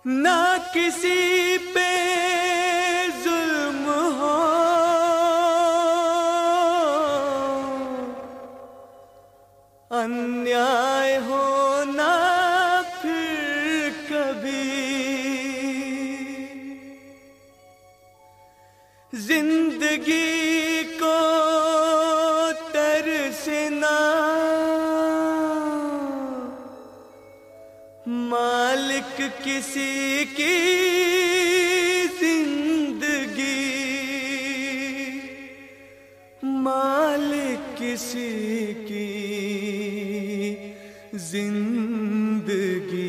ना किसी पे जुल्म हो, अन्याय हो ना फिर कभी। जिंदगी को तरसना मालिक किसी की जिंदगी, मालिक किसी की जिंदगी।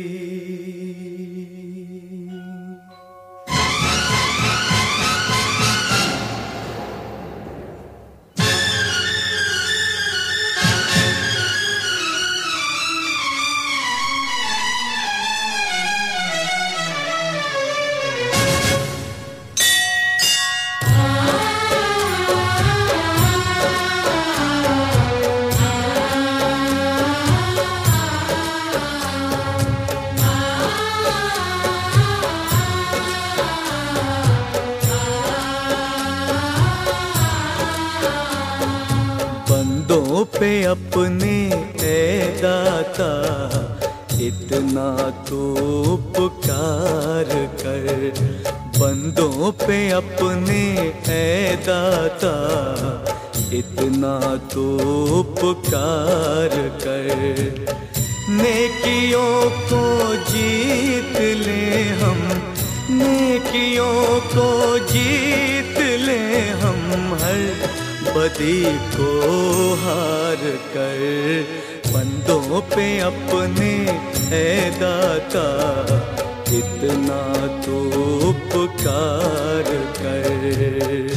बंदों पे अपने ऐ दाता इतना तो उपकार कर। बंदों पे अपने ऐ दाता इतना तो उपकार कर। नेकियों को जीत ले हम, नेकियों को जीत ले हम, हर बदी को हार कर। बंदों पे अपने ऐ दाता इतना तो उपकार कर।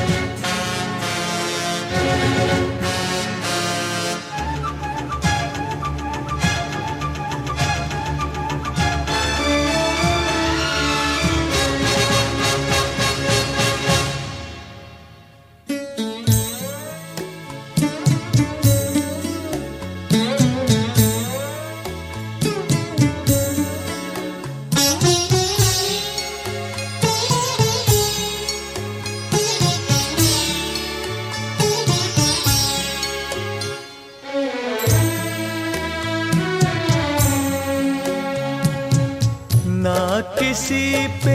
ना किसी पे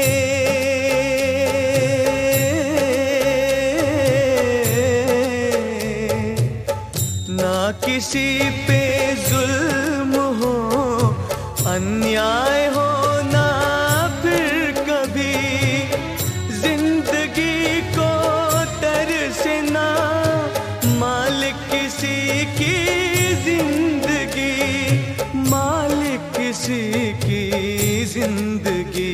ना किसी पे जुल्म हो, अन्याय हो ना फिर कभी। जिंदगी को तरसना मालिक किसी की जिंदगी, मालिक किसी की जिंदगी।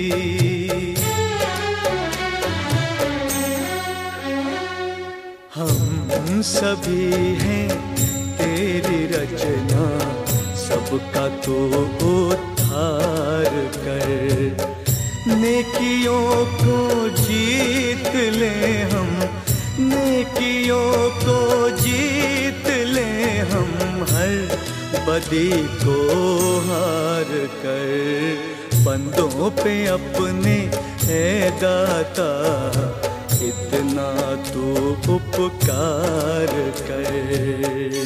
हम सभी हैं तेरी रचना, सबका तो उद्धार कर। नेकियों को जीत ले हम, नेकियों को जीत ले हम, हर बदी को हार कर। बंदों पे अपने ऐ दाता इतना तो उपकार कर।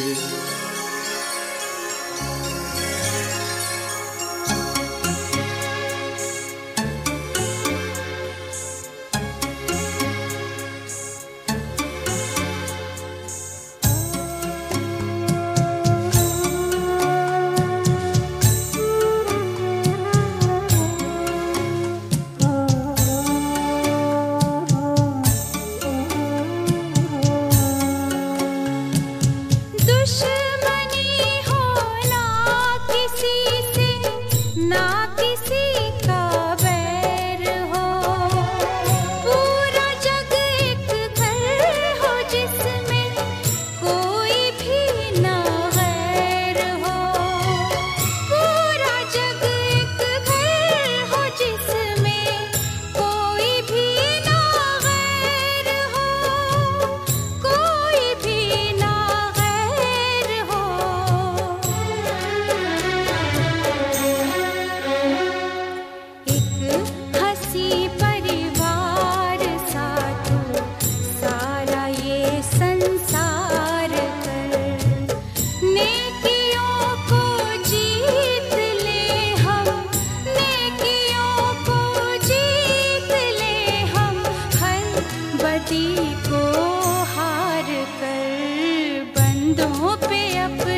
दुश्मन बूंदों पे अपना